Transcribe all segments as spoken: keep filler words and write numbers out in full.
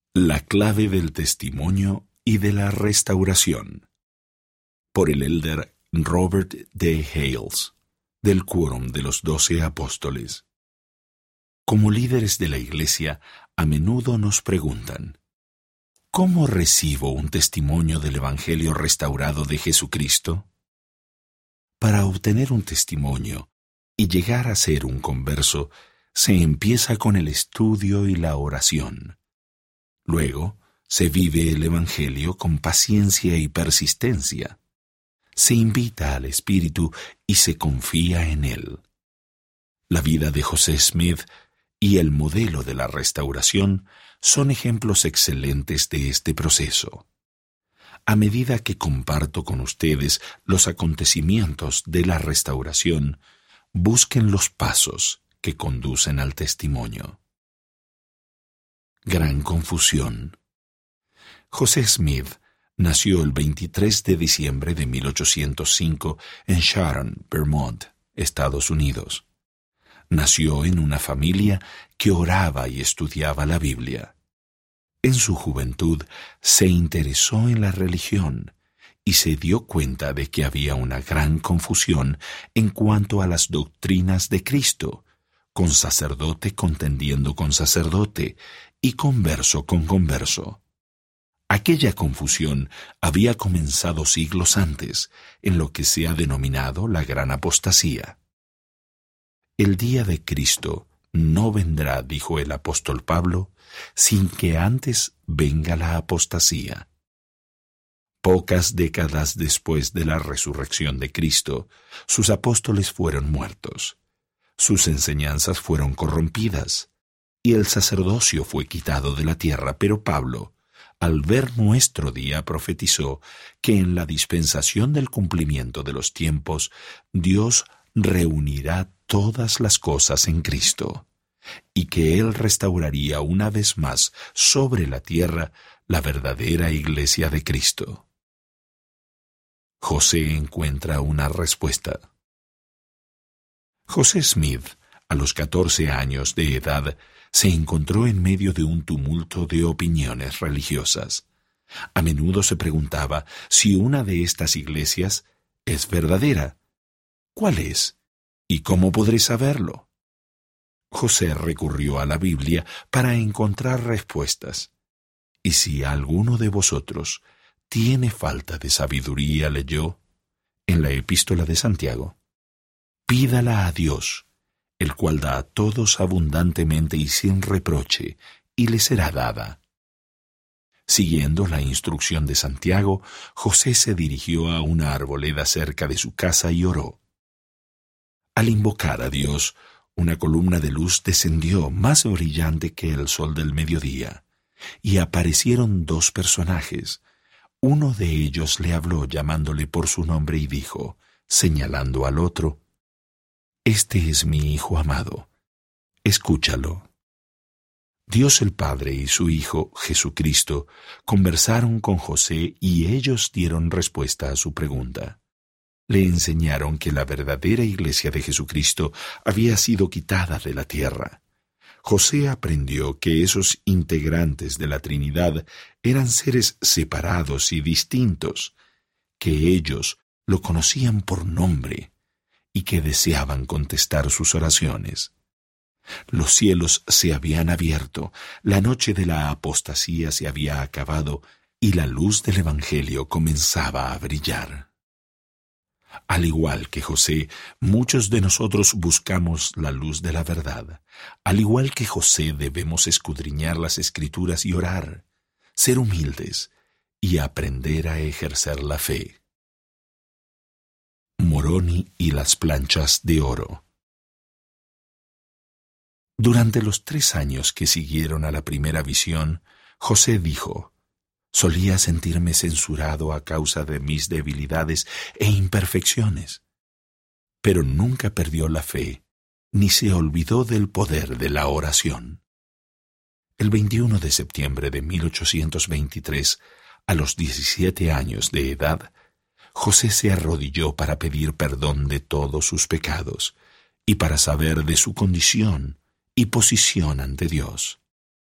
La clave del testimonio y de la restauración. Por el elder Robert D. Hales, del Quórum de los Doce Apóstoles. Como líderes de la Iglesia, a menudo nos preguntan: ¿cómo recibo un testimonio del Evangelio restaurado de Jesucristo? Para obtener un testimonio y llegar a ser un converso, se empieza con el estudio y la oración. Luego, se vive el Evangelio con paciencia y persistencia. Se invita al Espíritu y se confía en Él. La vida de José Smith y el modelo de la restauración son ejemplos excelentes de este proceso. A medida que comparto con ustedes los acontecimientos de la restauración, busquen los pasos que conducen al testimonio. Gran confusión. José Smith nació el veintitrés de diciembre de mil ochocientos cinco en Sharon, Vermont, Estados Unidos. Nació en una familia que oraba y estudiaba la Biblia. En su juventud se interesó en la religión y se dio cuenta de que había una gran confusión en cuanto a las doctrinas de Cristo, con sacerdote contendiendo con sacerdote y converso con converso. Aquella confusión había comenzado siglos antes, en lo que se ha denominado la gran apostasía. El día de Cristo no vendrá, dijo el apóstol Pablo, sin que antes venga la apostasía. Pocas décadas después de la resurrección de Cristo, sus apóstoles fueron muertos. Sus enseñanzas fueron corrompidas y el sacerdocio fue quitado de la tierra, pero Pablo, al ver nuestro día, profetizó que en la dispensación del cumplimiento de los tiempos, Dios reunirá todas las cosas en Cristo, y que Él restauraría una vez más sobre la tierra la verdadera iglesia de Cristo. José encuentra una respuesta. José Smith, a los catorce años de edad, se encontró en medio de un tumulto de opiniones religiosas. A menudo se preguntaba si una de estas iglesias es verdadera. ¿Cuál es? ¿Y cómo podré saberlo? José recurrió a la Biblia para encontrar respuestas. Y si alguno de vosotros tiene falta de sabiduría, leyó en la epístola de Santiago, pídala a Dios, el cual da a todos abundantemente y sin reproche, y le será dada. Siguiendo la instrucción de Santiago, José se dirigió a una arboleda cerca de su casa y oró. Al invocar a Dios, una columna de luz descendió más brillante que el sol del mediodía, y aparecieron dos personajes. Uno de ellos le habló llamándole por su nombre y dijo, señalando al otro, «Este es mi Hijo amado, escúchalo». Dios el Padre y su Hijo, Jesucristo, conversaron con José y ellos dieron respuesta a su pregunta. Le enseñaron que la verdadera iglesia de Jesucristo había sido quitada de la tierra. José aprendió que esos integrantes de la Trinidad eran seres separados y distintos, que ellos lo conocían por nombre y que deseaban contestar sus oraciones. Los cielos se habían abierto, la noche de la apostasía se había acabado y la luz del Evangelio comenzaba a brillar. Al igual que José, muchos de nosotros buscamos la luz de la verdad. Al igual que José, debemos escudriñar las Escrituras y orar, ser humildes y aprender a ejercer la fe. Moroni y las planchas de oro. Durante los tres años que siguieron a la primera visión, José dijo, «Solía sentirme censurado a causa de mis debilidades e imperfecciones, pero nunca perdió la fe, ni se olvidó del poder de la oración». El veintiuno de septiembre de mil ochocientos veintitrés, a los diecisiete años de edad, José se arrodilló para pedir perdón de todos sus pecados y para saber de su condición y posición ante Dios.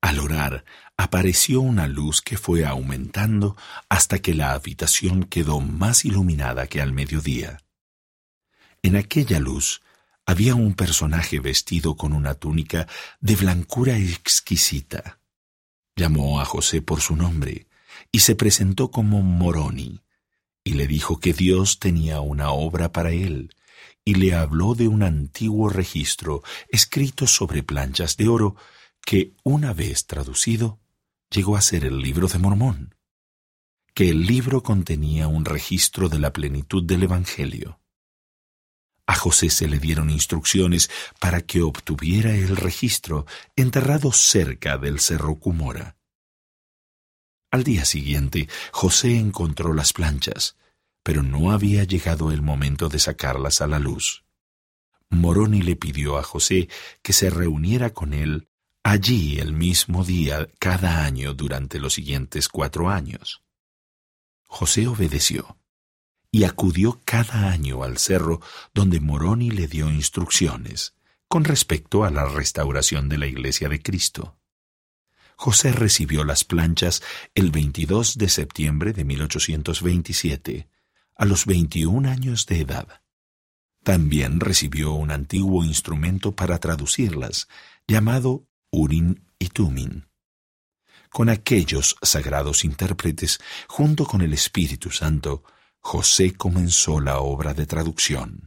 Al orar, apareció una luz que fue aumentando hasta que la habitación quedó más iluminada que al mediodía. En aquella luz había un personaje vestido con una túnica de blancura exquisita. Llamó a José por su nombre y se presentó como Moroni, y le dijo que Dios tenía una obra para él, y le habló de un antiguo registro escrito sobre planchas de oro que, una vez traducido, llegó a ser el Libro de Mormón, que el libro contenía un registro de la plenitud del Evangelio. A José se le dieron instrucciones para que obtuviera el registro enterrado cerca del cerro Cumora. Al día siguiente, José encontró las planchas, pero no había llegado el momento de sacarlas a la luz. Moroni le pidió a José que se reuniera con él allí el mismo día cada año durante los siguientes cuatro años. José obedeció y acudió cada año al cerro donde Moroni le dio instrucciones con respecto a la restauración de la Iglesia de Cristo. José recibió las planchas el veintidós de septiembre de mil ochocientos veintisiete, a los veintiún años de edad. También recibió un antiguo instrumento para traducirlas, llamado Urim y Tumim. Con aquellos sagrados intérpretes, junto con el Espíritu Santo, José comenzó la obra de traducción.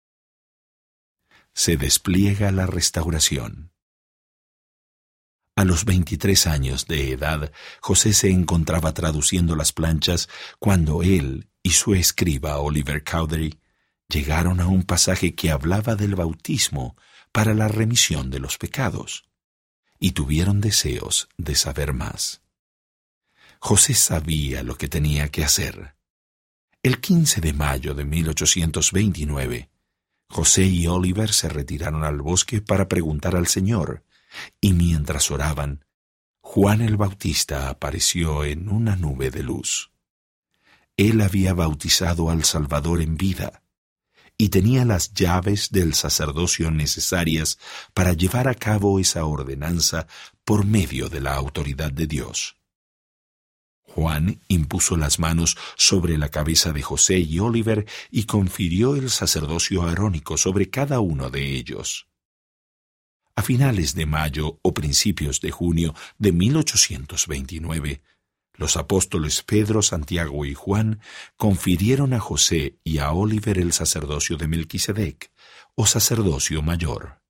Se despliega la restauración. A los veintitrés años de edad, José se encontraba traduciendo las planchas cuando él y su escriba Oliver Cowdery llegaron a un pasaje que hablaba del bautismo para la remisión de los pecados, y tuvieron deseos de saber más. José sabía lo que tenía que hacer. El quince de mayo de mil ochocientos veintinueve, José y Oliver se retiraron al bosque para preguntar al Señor, y mientras oraban, Juan el Bautista apareció en una nube de luz. Él había bautizado al Salvador en vida, y tenía las llaves del sacerdocio necesarias para llevar a cabo esa ordenanza por medio de la autoridad de Dios. Juan impuso las manos sobre la cabeza de José y Oliver y confirió el sacerdocio arónico sobre cada uno de ellos. A finales de mayo o principios de junio de mil ochocientos veintinueve, los apóstoles Pedro, Santiago y Juan confirieron a José y a Oliver el sacerdocio de Melquisedec, o sacerdocio mayor.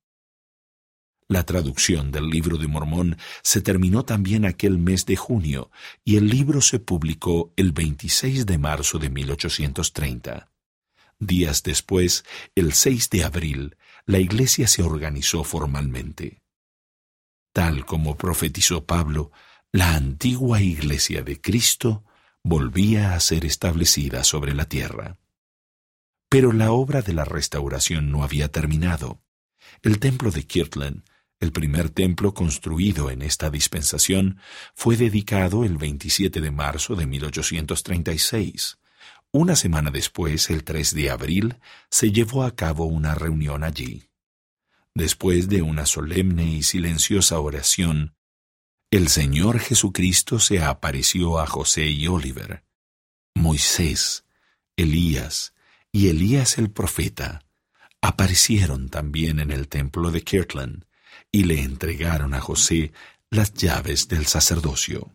La traducción del Libro de Mormón se terminó también aquel mes de junio, y el libro se publicó el veintiséis de marzo de mil ochocientos treinta. Días después, el seis de abril, la Iglesia se organizó formalmente. Tal como profetizó Pablo, la antigua Iglesia de Cristo volvía a ser establecida sobre la tierra. Pero la obra de la restauración no había terminado. El templo de Kirtland, el primer templo construido en esta dispensación, fue dedicado el veintisiete de marzo de mil ochocientos treinta y seis. Una semana después, el tres de abril, se llevó a cabo una reunión allí. Después de una solemne y silenciosa oración, el Señor Jesucristo se apareció a José y Oliver. Moisés, Elías y Elías el profeta aparecieron también en el templo de Kirtland y le entregaron a José las llaves del sacerdocio.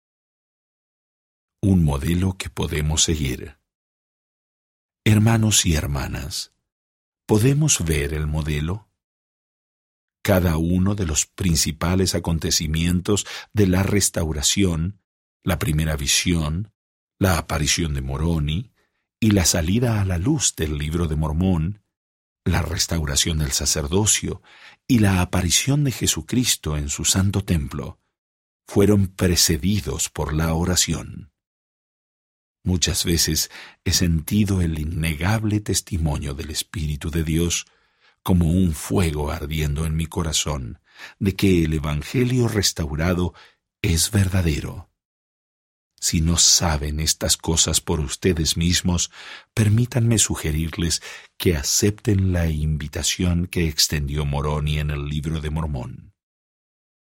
Un modelo que podemos seguir. Hermanos y hermanas, ¿podemos ver el modelo? Cada uno de los principales acontecimientos de la restauración, la primera visión, la aparición de Moroni y la salida a la luz del Libro de Mormón, la restauración del sacerdocio y la aparición de Jesucristo en su santo templo, fueron precedidos por la oración. Muchas veces he sentido el innegable testimonio del Espíritu de Dios como un fuego ardiendo en mi corazón de que el Evangelio restaurado es verdadero. Si no saben estas cosas por ustedes mismos, permítanme sugerirles que acepten la invitación que extendió Moroni en el Libro de Mormón.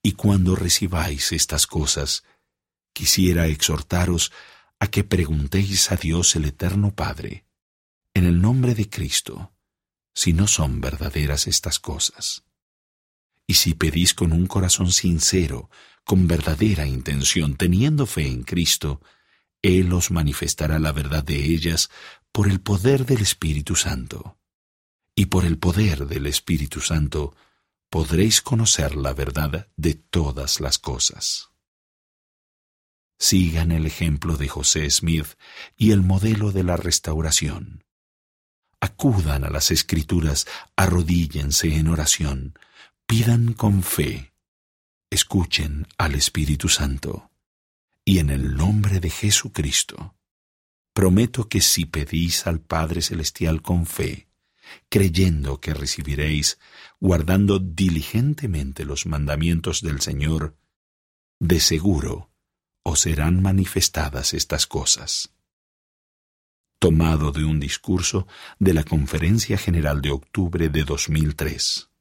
Y cuando recibáis estas cosas, quisiera exhortaros a que preguntéis a Dios el Eterno Padre, en el nombre de Cristo, si no son verdaderas estas cosas. Y si pedís con un corazón sincero, con verdadera intención, teniendo fe en Cristo, Él os manifestará la verdad de ellas por el poder del Espíritu Santo. Y por el poder del Espíritu Santo podréis conocer la verdad de todas las cosas. Sigan el ejemplo de José Smith y el modelo de la restauración. Acudan a las Escrituras, arrodíllense en oración, pidan con fe, escuchen al Espíritu Santo. Y en el nombre de Jesucristo, prometo que si pedís al Padre Celestial con fe, creyendo que recibiréis, guardando diligentemente los mandamientos del Señor, de seguro os serán manifestadas estas cosas. Tomado de un discurso de la Conferencia General de octubre de dos mil tres.